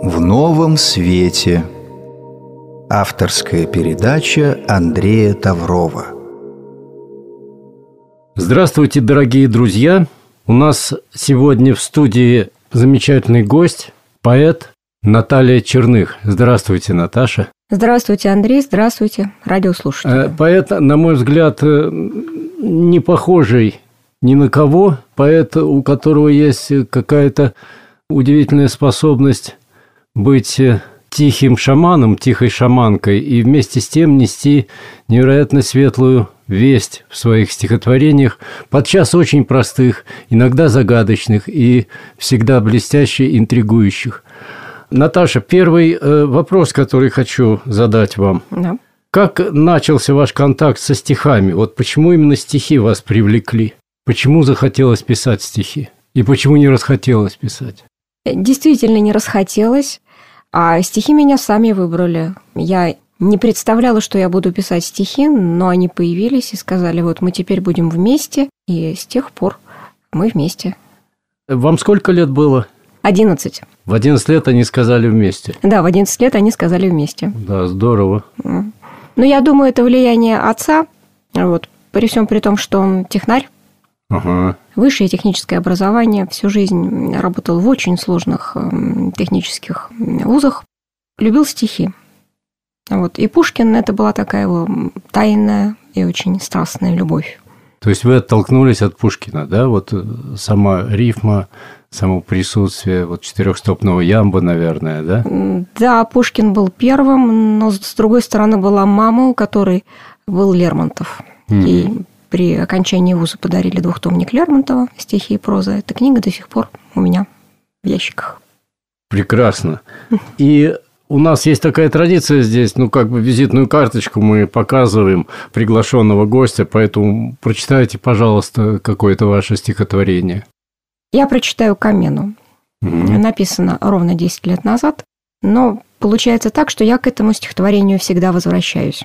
в новом свете. Авторская передача Андрея Таврова. Здравствуйте, дорогие друзья! У нас сегодня в студии замечательный гость, поэт Наталья Черных. Здравствуйте, Наташа. Здравствуйте, Андрей. Здравствуйте, радиослушатели. Поэт, на мой взгляд, не похожий ни на кого. Поэт, у которого есть какая-то удивительная способность быть тихим шаманом, тихой шаманкой, и вместе с тем нести невероятно светлую весть в своих стихотворениях, подчас очень простых, иногда загадочных и всегда блестяще интригующих. Наташа, первый вопрос, который хочу задать вам. Да. Как начался ваш контакт со стихами? Вот почему именно стихи вас привлекли? Почему захотелось писать стихи? И почему не расхотелось писать? Действительно не расхотелось, а стихи меня сами выбрали. Я не представляла, что я буду писать стихи, но они появились и сказали, вот мы теперь будем вместе, и с тех пор мы вместе. Вам сколько лет было? 11. В 11 лет они сказали вместе? Да, в 11 лет они сказали вместе. Да, здорово. Ну, я думаю, это влияние отца, вот, при всем при том, что он технарь. Ага. Высшее техническое образование, всю жизнь работал в очень сложных технических вузах, любил стихи. Вот. И Пушкин – это была такая его тайная и очень страстная любовь. То есть вы оттолкнулись от Пушкина, да? Вот сама рифма, само присутствие вот четырехстопного ямба, наверное, да? Да, Пушкин был первым, но с другой стороны была мама, у которой был Лермонтов. И при окончании вуза подарили двухтомник Лермонтова «Стихи и проза». Эта книга до сих пор у меня в ящиках. Прекрасно. И у нас есть такая традиция здесь, визитную карточку мы показываем приглашенного гостя, поэтому прочитайте, пожалуйста, какое-то ваше стихотворение. Я прочитаю «Камену». Написано ровно 10 лет назад, но получается так, что я к этому стихотворению всегда возвращаюсь.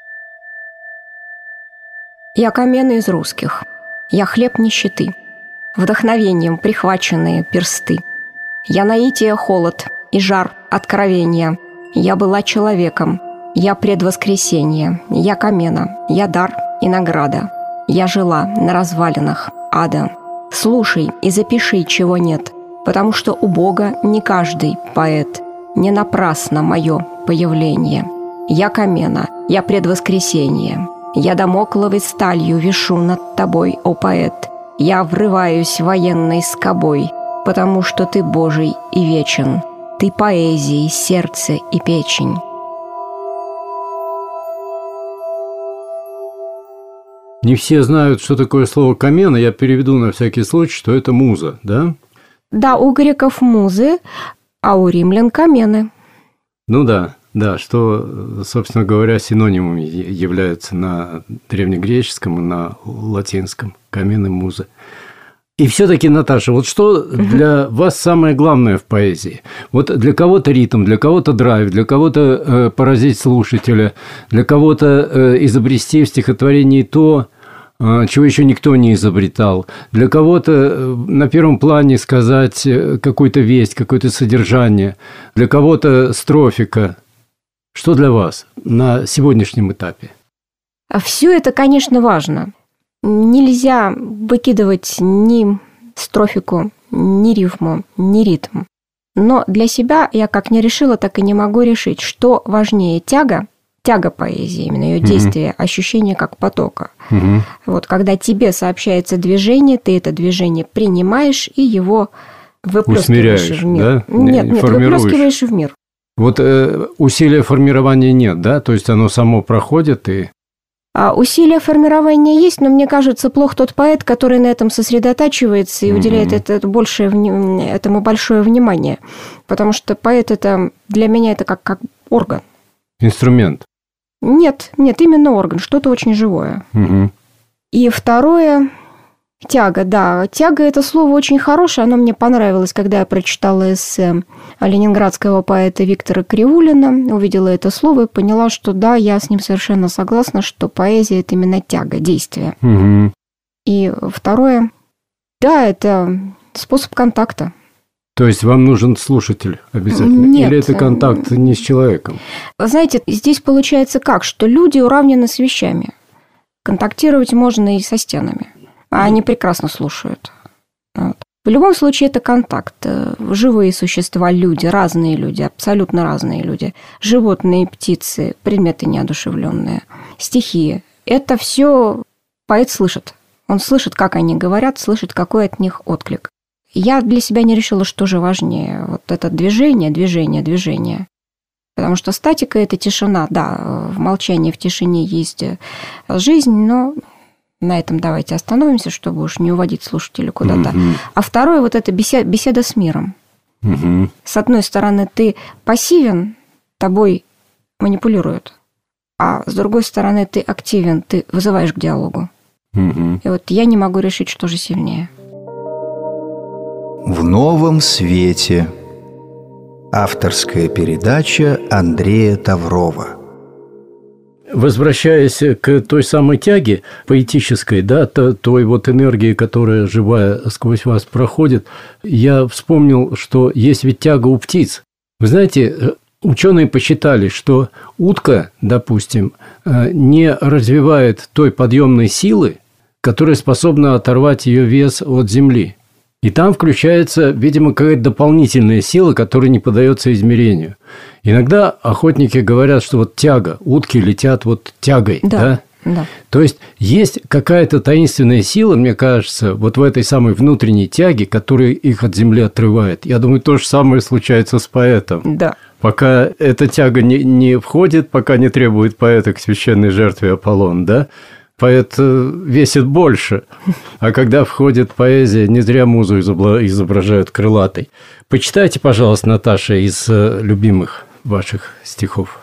Я камена из русских, я хлеб нищеты, вдохновением прихваченные персты. Я наитие холод и жар откровения. Я была человеком, я предвоскресение. Я камена, я дар и награда. Я жила на развалинах ада. Слушай и запиши, чего нет, потому что у Бога не каждый поэт. Не напрасно мое появление. Я камена, я предвоскресение. Я дамокловой сталью вишу над тобой, о поэт. Я врываюсь военной скобой, потому что ты Божий и вечен. Ты поэзии, сердце и печень. Не все знают, что такое слово «камена». Я переведу на всякий случай, что это муза, да? Да, у греков музы, а у римлян камены. Ну да, что, собственно говоря, синонимами являются на древнегреческом и на латинском камены, музы. И все-таки, Наташа, вот что для вас самое главное в поэзии? Вот для кого-то ритм, для кого-то драйв, для кого-то поразить слушателя, для кого-то изобрести в стихотворении то, чего еще никто не изобретал. Для кого-то на первом плане сказать какую-то весть, какое-то содержание. Для кого-то строфика. Что для вас на сегодняшнем этапе? Все это, конечно, важно. Нельзя выкидывать ни строфику, ни рифму, ни ритм. Но для себя я как не решила, так и не могу решить, что важнее: тяга поэзии, именно ее действие, ощущение как потока. Вот когда тебе сообщается движение, ты это движение принимаешь и его выплескиваешь в мир. Да? Нет, выплескиваешь в мир. Вот усилия формирования нет, да? То есть оно само проходит и... Усилия формирования есть, но мне кажется, плох тот поэт, который на этом сосредотачивается и уделяет этому большое внимание. Потому что поэт это для меня это как орган. Инструмент. Нет, именно орган, что-то очень живое. И второе, тяга, да. Тяга – это слово очень хорошее, оно мне понравилось, когда я прочитала эссе ленинградского поэта Виктора Кривулина, увидела это слово и поняла, что да, я с ним совершенно согласна, что поэзия – это именно тяга, действие. И второе, да, это способ контакта. То есть вам нужен слушатель обязательно? Нет. Или это контакт не с человеком? Вы знаете, здесь получается как, что люди уравнены с вещами. Контактировать можно и со стенами. А они прекрасно слушают. Вот. В любом случае, это контакт. Живые существа, люди, разные люди, абсолютно разные люди. Животные, птицы, предметы неодушевленные, стихии. Это все поэт слышит. Он слышит, как они говорят, слышит, какой от них отклик. Я для себя не решила, что же важнее. Вот это движение. Потому что статика – это тишина. Да, в молчании, в тишине есть жизнь, но на этом давайте остановимся, чтобы уж не уводить слушателя куда-то. А второе – вот это беседа с миром. С одной стороны, ты пассивен, тобой манипулируют. А с другой стороны, ты активен, ты вызываешь к диалогу. И вот я не могу решить, что же сильнее. В новом свете. Авторская передача Андрея Таврова. Возвращаясь к той самой тяге поэтической, да, той вот энергии, которая живая сквозь вас проходит, я вспомнил, что есть ведь тяга у птиц. Вы знаете, ученые посчитали, что утка, допустим, не развивает той подъемной силы, которая способна оторвать ее вес от земли. И там включается, видимо, какая-то дополнительная сила, которая не поддается измерению. Иногда охотники говорят, что вот тяга, утки летят вот тягой, да? Да. То есть есть какая-то таинственная сила, мне кажется, вот в этой самой внутренней тяге, которая их от земли отрывает. Я думаю, то же самое случается с поэтом. Да. Пока эта тяга не входит, пока не требует поэта к священной жертве Аполлон, да? Поэт весит больше, а когда входит поэзия, не зря музу изображают крылатой. Почитайте, пожалуйста, Наташа, из любимых ваших стихов.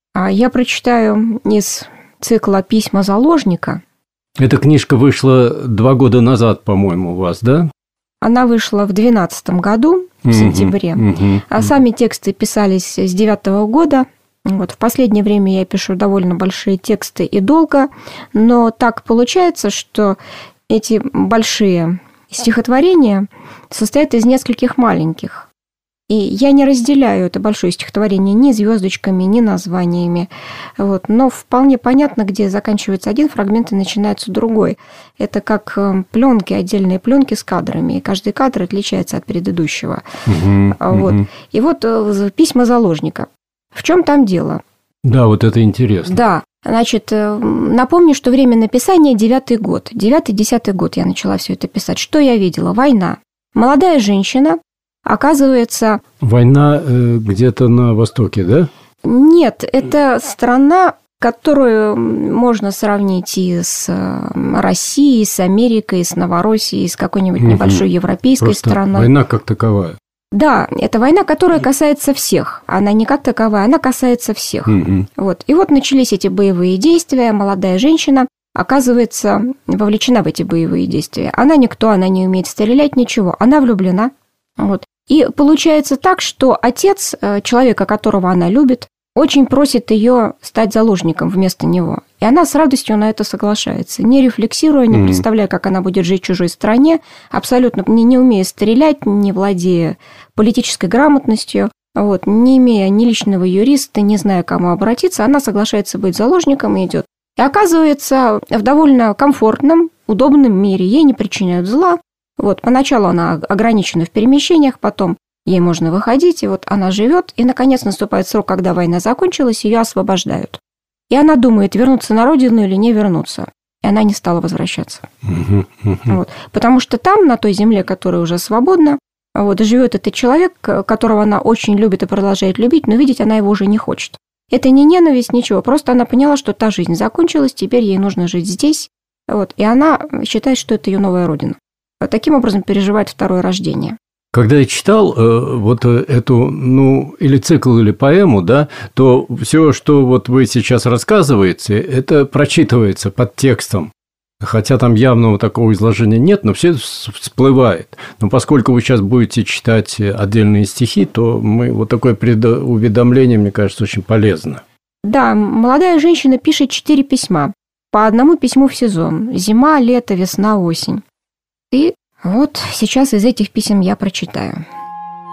Я прочитаю из цикла «Письма заложника». Эта книжка вышла 2 года назад, по-моему, у вас, да? Она вышла в 2012 году, в сентябре. А сами тексты писались с 2009 года. Вот, в последнее время я пишу довольно большие тексты и долго, но так получается, что эти большие стихотворения состоят из нескольких маленьких. И я не разделяю это большое стихотворение ни звездочками, ни названиями. Вот, но вполне понятно, где заканчивается один фрагмент и начинается другой. Это как пленки, отдельные пленки с кадрами, и каждый кадр отличается от предыдущего. Вот. И вот «Письма заложника». В чем там дело? Да, вот это интересно. Да, значит, напомню, что время написания 9-й год. 9-10 год я начала все это писать. Что я видела? Война. Молодая женщина, оказывается... Война где-то на востоке, да? Нет, это страна, которую можно сравнить и с Россией, и с Америкой, и с Новороссией, и с какой-нибудь небольшой европейской страной. Война как таковая. Да, это война, которая касается всех. Она не как таковая, она касается всех. Вот. И вот начались эти боевые действия. Молодая женщина оказывается вовлечена в эти боевые действия. Она никто, она не умеет стрелять, ничего. Она влюблена. Вот. И получается так, что отец человека, которого она любит, очень просит ее стать заложником вместо него. И она с радостью на это соглашается, не рефлексируя, не представляя, как она будет жить в чужой стране, абсолютно не умея стрелять, не владея политической грамотностью, вот, не имея ни личного юриста, не зная, к кому обратиться, она соглашается быть заложником и идет. И оказывается в довольно комфортном, удобном мире, ей не причиняют зла. Вот, поначалу она ограничена в перемещениях, потом ей можно выходить, и вот она живет, и, наконец, наступает срок, когда война закончилась, ее освобождают. И она думает, вернуться на родину или не вернуться. И она не стала возвращаться. Вот. Потому что там, на той земле, которая уже свободна, вот, живет этот человек, которого она очень любит и продолжает любить, но видеть она его уже не хочет. Это не ненависть, ничего. Просто она поняла, что та жизнь закончилась, теперь ей нужно жить здесь. Вот. И она считает, что это ее новая родина. Таким образом переживает второе рождение. Когда я читал вот эту, или цикл, или поэму, да, то все, что вот вы сейчас рассказываете, это прочитывается под текстом. Хотя там явного такого изложения нет, но все всплывает. Но поскольку вы сейчас будете читать отдельные стихи, то вот такое предуведомление, мне кажется, очень полезно. Да, молодая женщина пишет 4 письма. По одному письму в сезон. Зима, лето, весна, осень. И вот сейчас из этих писем я прочитаю.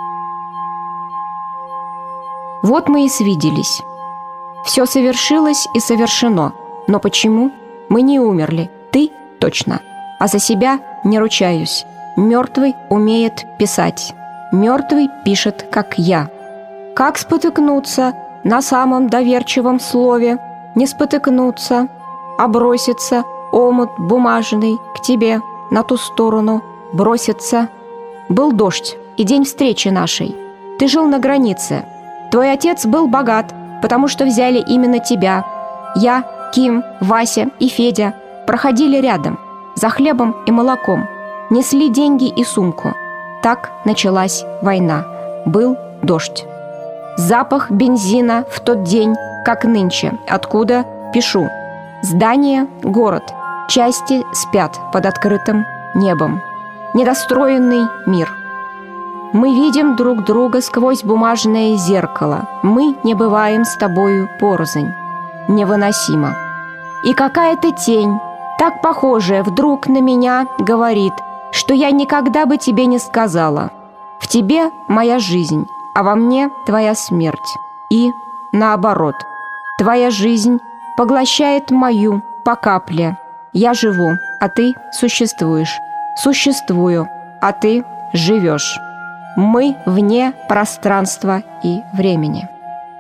Вот мы и свиделись. Все совершилось и совершено. Но почему? Мы не умерли. Ты точно. А за себя не ручаюсь. Мертвый умеет писать. Мертвый пишет, как я. Как спотыкнуться на самом доверчивом слове? Не спотыкнуться, а броситься омут бумажный к тебе на ту сторону. Броситься. Был дождь и день встречи нашей. Ты жил на границе. Твой отец был богат, потому что взяли именно тебя. Я, Ким, Вася и Федя проходили рядом, за хлебом и молоком, несли деньги и сумку. Так началась война. Был дождь. Запах бензина в тот день, как нынче. Откуда? Пишу. Здание – город. Части спят под открытым небом. Недостроенный мир. Мы видим друг друга сквозь бумажное зеркало. Мы не бываем с тобою порознь. Невыносимо. И какая-то тень, так похожая вдруг на меня, говорит, что я никогда бы тебе не сказала. В тебе моя жизнь, а во мне твоя смерть. И наоборот. Твоя жизнь поглощает мою по капле. Я живу, а ты существуешь. Существую, а ты живешь. Мы вне пространства и времени.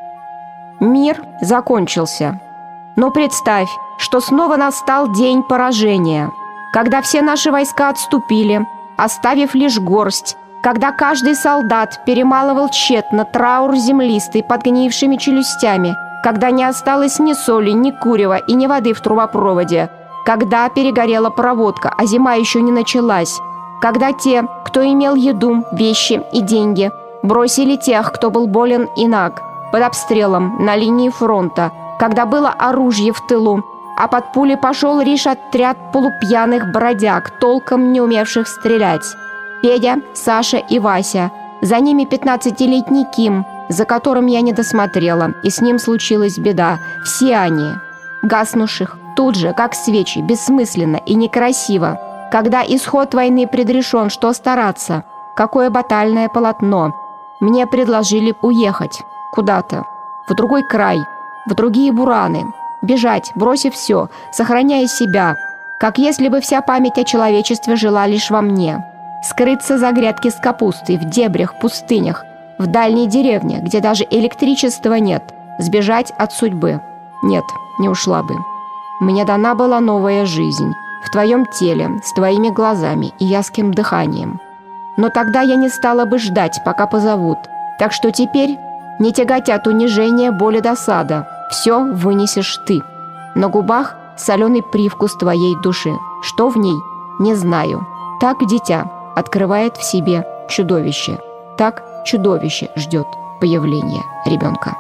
Мир закончился. Но представь, что снова настал день поражения, когда все наши войска отступили, оставив лишь горсть, когда каждый солдат перемалывал тщетно траур землистый под гнившими челюстями, когда не осталось ни соли, ни курева и ни воды в трубопроводе, когда перегорела проводка, а зима еще не началась, когда те, кто имел еду, вещи и деньги, бросили тех, кто был болен и наг, под обстрелом на линии фронта, когда было оружие в тылу, а под пули пошел лишь отряд полупьяных бродяг, толком не умевших стрелять. Федя, Саша и Вася. За ними 15-летний Ким, за которым я не досмотрела, и с ним случилась беда. Все они, гаснувших, тут же, как свечи, бессмысленно и некрасиво. Когда исход войны предрешен, что стараться? Какое батальное полотно? Мне предложили уехать куда-то, в другой край, в другие бураны, бежать, бросив все, сохраняя себя, как если бы вся память о человечестве жила лишь во мне. Скрыться за грядки с капустой в дебрях, пустынях, в дальней деревне, где даже электричества нет, сбежать от судьбы. Нет, не ушла бы. Мне дана была новая жизнь, в твоем теле, с твоими глазами и яским дыханием. Но тогда я не стала бы ждать, пока позовут. Так что теперь не тяготят унижение, боль и досада. Все вынесешь ты. На губах соленый привкус твоей души. Что в ней? Не знаю. Так дитя открывает в себе чудовище. Так чудовище ждет появления ребенка.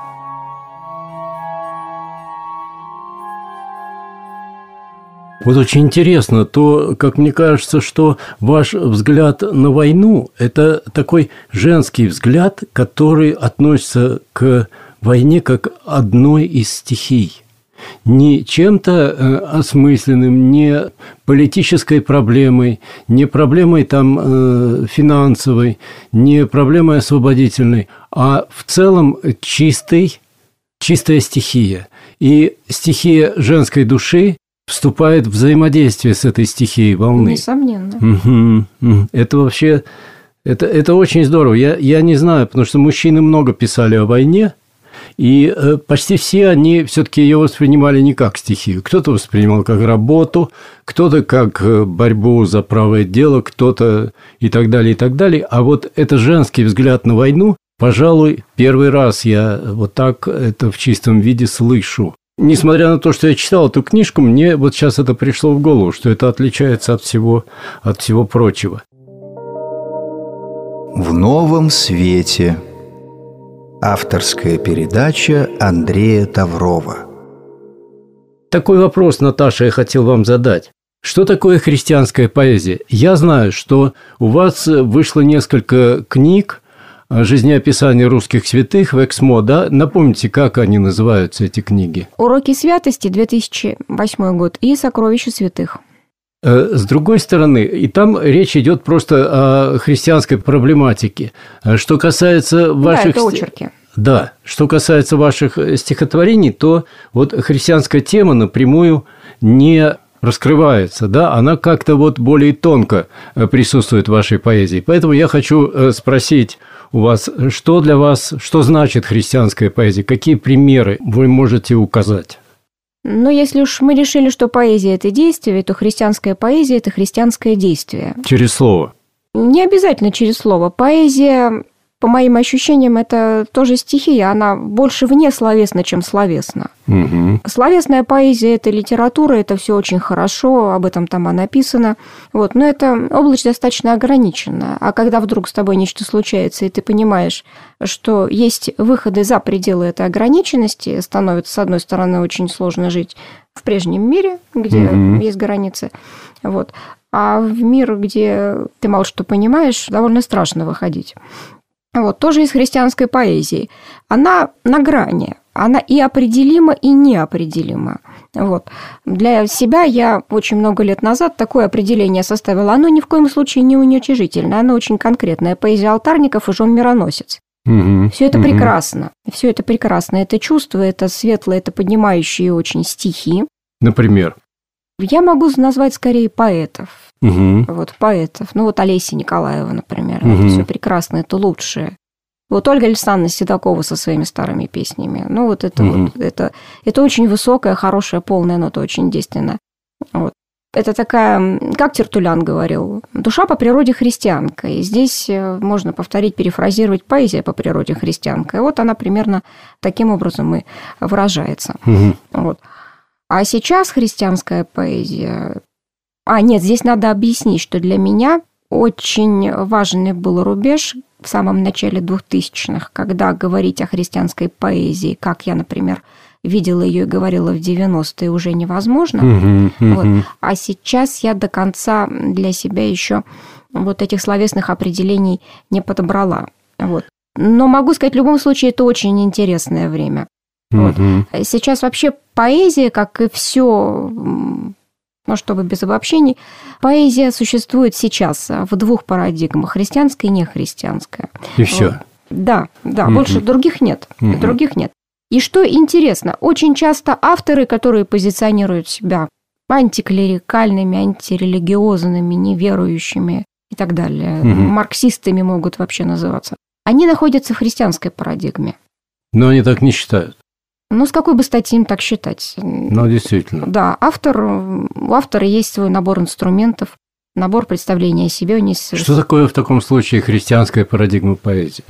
Вот очень интересно то, как мне кажется, что ваш взгляд на войну – это такой женский взгляд, который относится к войне как одной из стихий. Не чем-то осмысленным, не политической проблемой, не проблемой там финансовой, не проблемой освободительной, а в целом чистая стихия. И стихия женской души вступает в взаимодействие с этой стихией волны. Несомненно. Это вообще, это очень здорово. Я не знаю, потому что мужчины много писали о войне, и почти все они все-таки ее воспринимали не как стихию. Кто-то воспринимал как работу, кто-то как борьбу за правое дело, кто-то и так далее, и так далее. А вот это женский взгляд на войну, пожалуй, первый раз я вот так это в чистом виде слышу. Несмотря на то, что я читал эту книжку, мне вот сейчас это пришло в голову, что это отличается от всего прочего. В новом свете. Авторская передача Андрея Таврова. Такой вопрос, Наташа, я хотел вам задать. Что такое христианская поэзия? Я знаю, что у вас вышло несколько книг жизнеописания русских святых в Эксмо, да? Напомните, как они называются, эти книги? «Уроки святости», 2008 год, и «Сокровища святых». С другой стороны, и там речь идет просто о христианской проблематике. Что касается ваших... Да, это очерки. Да, что касается ваших стихотворений, то вот христианская тема напрямую не раскрывается, да, она как-то вот более тонко присутствует в вашей поэзии. Поэтому я хочу спросить у вас, что для вас, что значит христианская поэзия, какие примеры вы можете указать? Но если уж мы решили, что поэзия – это действие, то христианская поэзия – это христианское действие. Через слово? Не обязательно через слово. Поэзия, по моим ощущениям, это тоже стихия, она больше вне словесна, чем словесна. Угу. Словесная поэзия – это литература, это все очень хорошо, об этом там и написано. Вот. Но это область достаточно ограниченная. А когда вдруг с тобой нечто случается, и ты понимаешь, что есть выходы за пределы этой ограниченности, становится, с одной стороны, очень сложно жить в прежнем мире, где есть границы, вот. А в мир, где ты мало что понимаешь, довольно страшно выходить. Вот, тоже из христианской поэзии. Она на грани, она и определима, и неопределима. Вот. Для себя я очень много лет назад такое определение составила. Оно ни в коем случае не уничижительное, оно очень конкретное. Поэзия алтарников и жен мироносец. Все это прекрасно. Все это прекрасно. Это чувство, это светлое, это поднимающие очень стихи. Например? Я могу назвать скорее поэтов. Угу. Вот поэтов. Ну, вот Олеся Николаева, например. Это все прекрасно, это лучшее. Вот Ольга Александровна Седокова со своими старыми песнями. Ну, вот это вот, это очень высокая, хорошая, полная нота, очень действенная. Вот. Это такая, как Тертулян говорил, душа по природе христианка. И здесь можно повторить, перефразировать, поэзия по природе христианка. И вот она примерно таким образом и выражается. Вот. А сейчас христианская поэзия... нет, здесь надо объяснить, что для меня очень важный был рубеж в самом начале 2000-х, когда говорить о христианской поэзии, как я, например, видела ее и говорила в 90-е, уже невозможно. Вот. А сейчас я до конца для себя еще вот этих словесных определений не подобрала. Вот. Но могу сказать, в любом случае, это очень интересное время. Вот. Сейчас вообще поэзия, как и все, чтобы без обобщений, поэзия существует сейчас в двух парадигмах: христианская и нехристианская. И все. Да, больше других нет. Других нет. И что интересно, очень часто авторы, которые позиционируют себя антиклерикальными, антирелигиозными, неверующими и так далее, марксистами могут вообще называться, они находятся в христианской парадигме. Но они так не считают. Ну, с какой бы стати им так считать? Ну, действительно. Да, у автора есть свой набор инструментов, набор представления о себе. Что такое в таком случае христианская парадигма поэзии?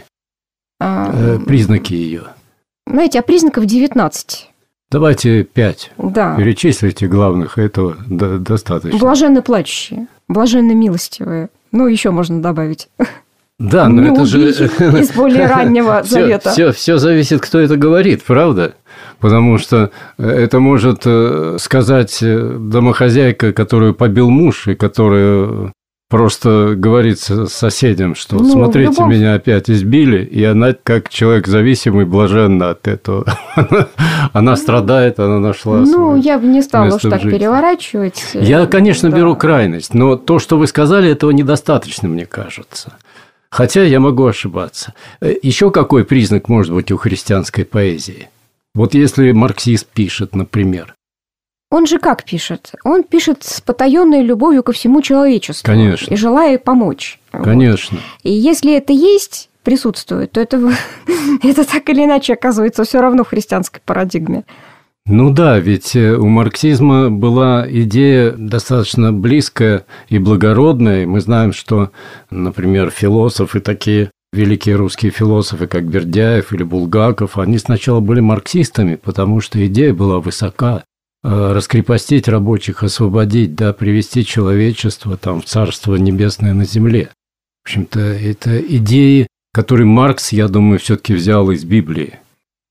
Признаки ее. Знаете, признаков 19. Давайте 5. Да. Перечислите главных, этого достаточно. Блаженны плачущие, блаженны милостивые. Ну, еще можно добавить. Да, но это же из более раннего завета. Все зависит, кто это говорит, правда? Потому что это может сказать домохозяйка, которую побил муж, и которая просто говорит соседям, что смотрите, меня опять избили, и она, как человек зависимый, блаженна от этого. Она страдает, она нашла свое я бы не стала уж так переворачивать. Я, конечно, беру крайность, но то, что вы сказали, этого недостаточно, мне кажется. Хотя я могу ошибаться. Еще какой признак может быть у христианской поэзии? Вот если марксист пишет, например. Он же как пишет? Он пишет с потаенной любовью ко всему человечеству. Конечно. И желая помочь. Конечно. Вот. И если это есть, присутствует, то это так или иначе оказывается все равно в христианской парадигме. Ну да, ведь у марксизма была идея достаточно близкая и благородная. Мы знаем, что, например, философы, такие великие русские философы, как Бердяев или Булгаков, они сначала были марксистами, потому что идея была высока. Раскрепостить рабочих, освободить, да, привести человечество там, в Царство Небесное на земле. В общем-то, это идеи, которые Маркс, я думаю, все-таки взял из Библии.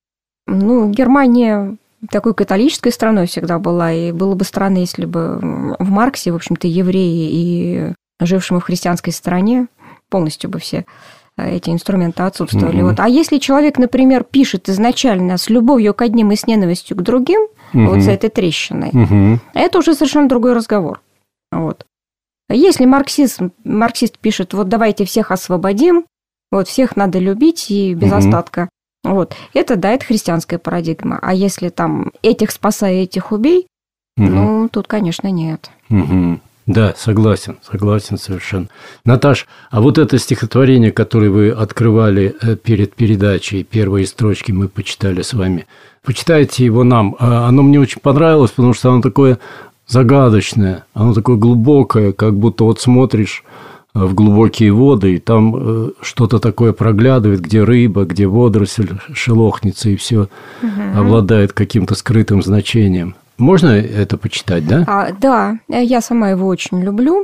Германия такой католической страной всегда была, и было бы странно, если бы в Марксе, в общем-то, евреи и жившие в христианской стране полностью бы все эти инструменты отсутствовали. Вот. А если человек, например, пишет изначально с любовью к одним и с ненавистью к другим, вот с этой трещиной, это уже совершенно другой разговор. Вот. Если марксист пишет, вот давайте всех освободим, вот всех надо любить и без остатка Вот. Это, да, это христианская парадигма. А если там этих спасай, этих убей, ну, тут, конечно, нет. Да, согласен совершенно. Наташ, а вот это стихотворение, которое вы открывали перед передачей, первые строчки мы почитали с вами, почитайте его нам. Оно мне очень понравилось, потому что оно такое загадочное, оно такое глубокое, как будто вот смотришь в глубокие воды, и там что-то такое проглядывает, где рыба, где водоросль шелохнется, и все обладает каким-то скрытым значением. Можно это почитать, да? Да, я сама его очень люблю.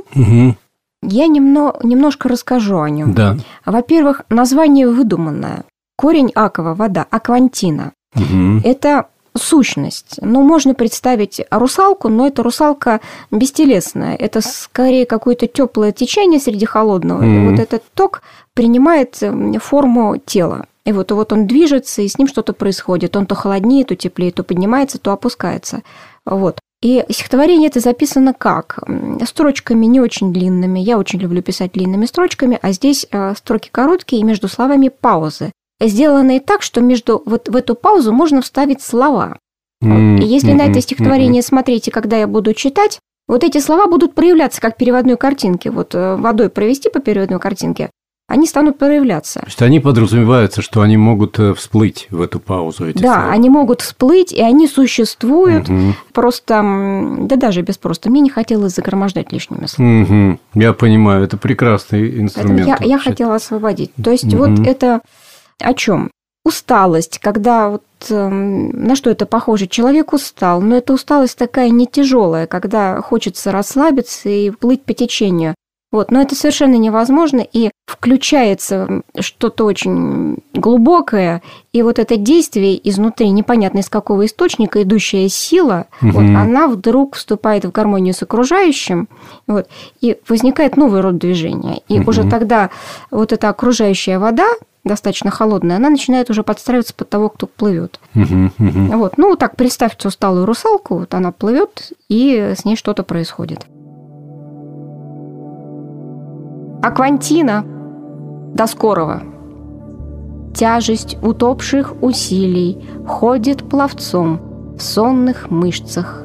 Я немножко расскажу о нем. Да. Во-первых, название выдуманное. Корень аква, вода, аквантина. Это сущность. Ну, можно представить русалку, но это русалка бестелесная. Это скорее какое-то теплое течение среди холодного. И вот этот ток принимает форму тела. И вот он движется, и с ним что-то происходит. Он то холоднее, то теплее, то поднимается, то опускается. Вот. И стихотворение это записано как? Строчками не очень длинными. Я очень люблю писать длинными строчками, а здесь строки короткие, и между словами паузы. Сделанные так, что вот в эту паузу можно вставить слова. И если на это стихотворение смотреть, и когда я буду читать, вот эти слова будут проявляться как переводной картинки. Вот водой провести по переводной картинке, они станут проявляться. То есть они подразумеваются, что они могут всплыть в эту паузу. Эти слова. Они могут всплыть, и они существуют. Просто, да даже без просто. Мне не хотелось загромождать лишними словами. Я понимаю, это прекрасный инструмент. Я хотела освободить. То есть вот это о чем? Усталость, когда на что это похоже? Человек устал, но эта усталость такая не тяжелая, когда хочется расслабиться и плыть по течению. Вот, но это совершенно невозможно, и включается что-то очень глубокое, и вот это действие изнутри, непонятно из какого источника, идущая сила, она вдруг вступает в гармонию с окружающим, и возникает новый род движения. И уже тогда вот эта окружающая вода, достаточно холодная, она начинает уже подстраиваться под того, кто плывет. Ну, так представьте усталую русалку, она плывет, и с ней что-то происходит. Аквантина. До скорого. Тяжесть утопших усилий ходит пловцом в сонных мышцах.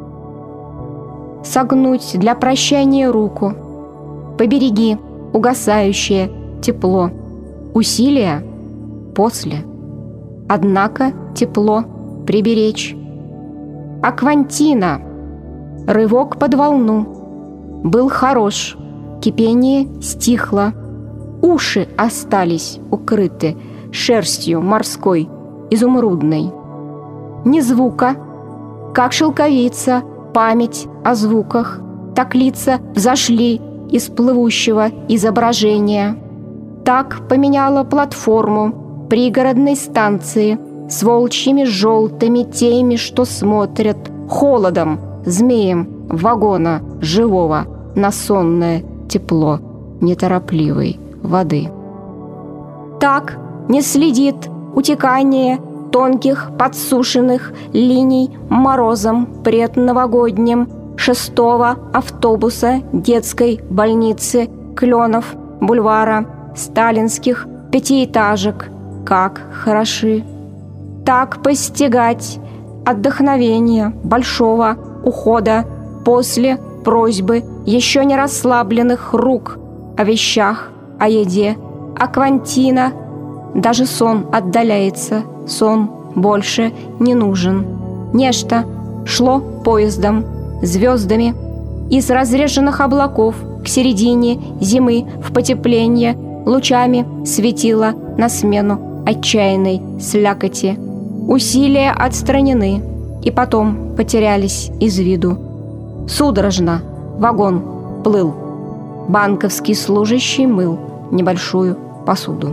Согнуть для прощания руку. Побереги угасающее тепло. Усилия после. Однако тепло приберечь. Аквантина. Рывок под волну. Был хорош. Кипение стихло. Уши остались укрыты шерстью морской, изумрудной. Ни звука, как шелковица, память о звуках, так лица взошли из плывущего изображения. Так поменяла платформу пригородной станции с волчьими желтыми теми, что смотрят холодом, змеем вагона живого на сонное тепло неторопливой воды. Так не следит утекание тонких подсушенных линий морозом предновогодним 6-го автобуса детской больницы Кленов, бульвара, сталинских пятиэтажек, как хороши. Так постигать отдохновение большого ухода после просьбы еще не расслабленных рук о вещах, о еде, аквантина. Даже сон отдаляется, сон больше не нужен. Нечто шло поездом, звездами из разреженных облаков к середине зимы в потепление лучами светило на смену отчаянной слякоти. Усилия отстранены и потом потерялись из виду. Судорожно вагон плыл. Банковский служащий мыл небольшую посуду.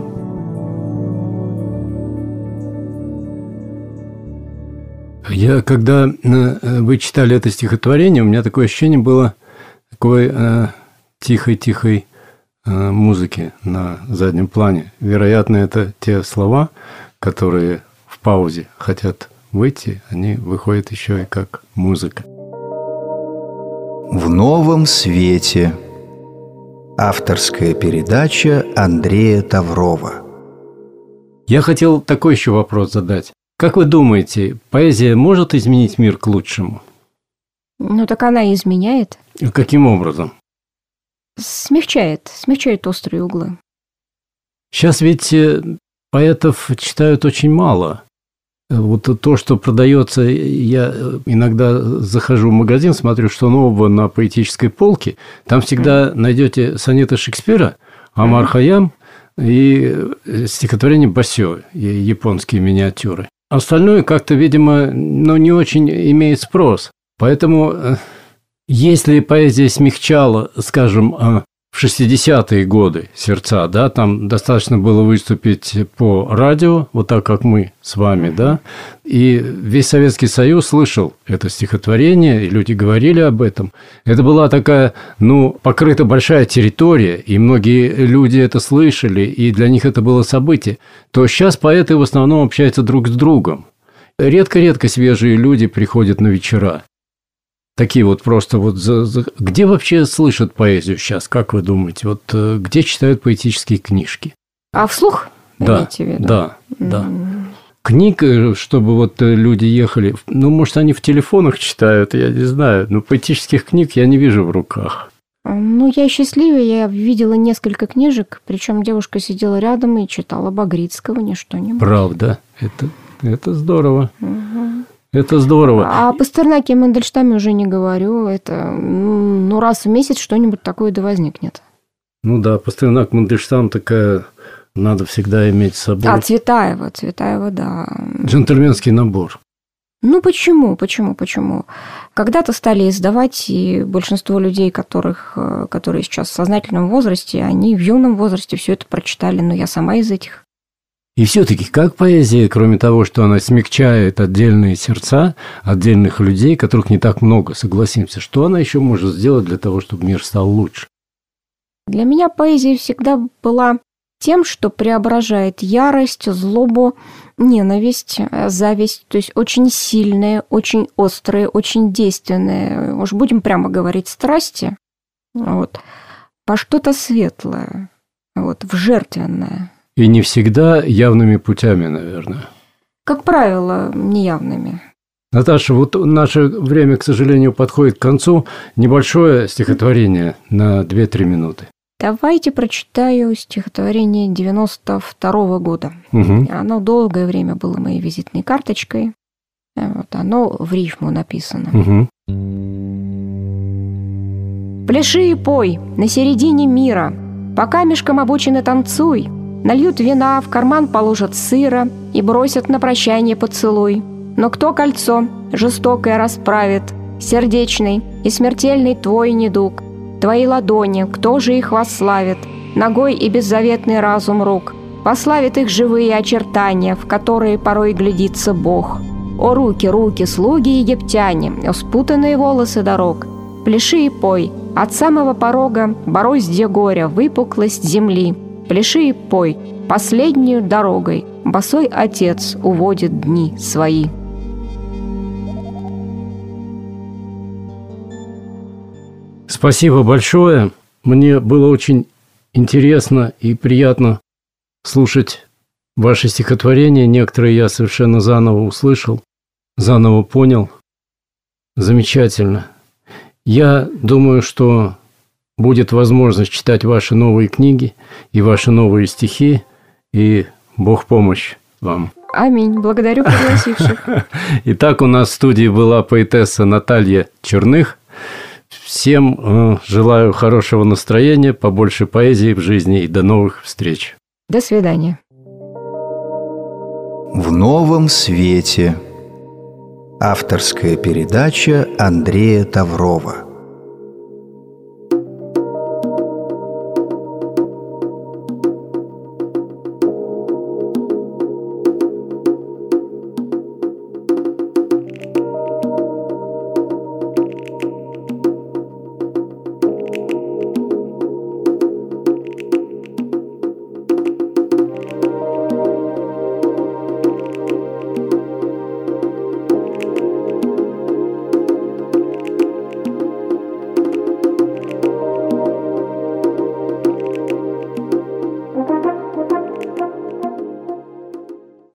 Когда вы читали это стихотворение, у меня такое ощущение было такой тихой-тихой музыки на заднем плане. Вероятно, это те слова, которые в паузе хотят выйти, они выходят еще и как музыка. В новом свете. Авторская передача Андрея Таврова. Я хотел такой еще вопрос задать. Как вы думаете, поэзия может изменить мир к лучшему? Ну, так она и изменяет. Каким образом? Смягчает острые углы. Сейчас ведь поэтов читают очень мало. Вот то, что продается, я иногда захожу в магазин, смотрю, что нового на поэтической полке. Там всегда найдете сонеты Шекспира, Омар Хайям и стихотворение Басё, японские миниатюры. Остальное как-то, видимо, не очень имеет спрос. Поэтому, если поэзия смягчала, скажем, в 60-е годы сердца, да, там достаточно было выступить по радио, вот так, как мы с вами, да, и весь Советский Союз слышал это стихотворение, и люди говорили об этом. Это была такая, покрыта большая территория, и многие люди это слышали, и для них это было событие. То сейчас поэты в основном общаются друг с другом. Редко-редко свежие люди приходят на вечера. Такие вот просто вот... Где вообще слышат поэзию сейчас, как вы думаете? Вот где читают поэтические книжки? А вслух? Да, да. Книг, чтобы вот люди ехали... может, они в телефонах читают, я не знаю. Но поэтических книг я не вижу в руках. Я счастливая, я видела несколько книжек, причем девушка сидела рядом и читала Багрицкого, не что-нибудь. Правда, это здорово. Угу. Это здорово. А о Пастернаке и Мандельштаме уже не говорю. Это раз в месяц что-нибудь такое да возникнет. Да, Пастернак, Мандельштам такая, надо всегда иметь с собой. А Цветаева, да. Джентльменский набор. Почему? Когда-то стали издавать, и большинство людей, которые сейчас в сознательном возрасте, они в юном возрасте все это прочитали, но я сама из этих. И все-таки как поэзия, кроме того, что она смягчает отдельные сердца отдельных людей, которых не так много, согласимся, что она еще может сделать для того, чтобы мир стал лучше? Для меня поэзия всегда была тем, что преображает ярость, злобу, ненависть, зависть, то есть очень сильные, очень острые, очень действенные, уж будем прямо говорить, страсти, во что-то светлое, в жертвенное. И не всегда явными путями, наверное. Как правило, неявными. Наташа, наше время, к сожалению, подходит к концу. Небольшое стихотворение на 2-3 минуты. Давайте прочитаю стихотворение 92-го года. Угу. Оно долгое время было моей визитной карточкой. Оно в рифму написано. Угу. «Пляши и пой на середине мира, по камешкам обочины танцуй, нальют вина, в карман положат сыра и бросят на прощание поцелуй. Но кто кольцо жестокое расправит, сердечный и смертельный твой недуг? Твои ладони, кто же их восславит? Ногой и беззаветный разум рук. Восславит их живые очертания, в которые порой глядится Бог. О, руки, слуги египтяне, о спутанные волосы дорог! Пляши и пой, от самого порога бороздья горя, выпуклость земли. Пляши и пой, последнюю дорогой босой отец уводит дни свои». Спасибо большое. Мне было очень интересно и приятно слушать ваши стихотворения. Некоторые я совершенно заново услышал, заново понял. Замечательно. Я думаю, что будет возможность читать ваши новые книги и ваши новые стихи, и Бог помощь вам. Аминь. Благодарю пригласивших. Итак, у нас в студии была поэтесса Наталья Черных. Всем желаю хорошего настроения, побольше поэзии в жизни и до новых встреч. До свидания. В новом свете. Авторская передача Андрея Таврова.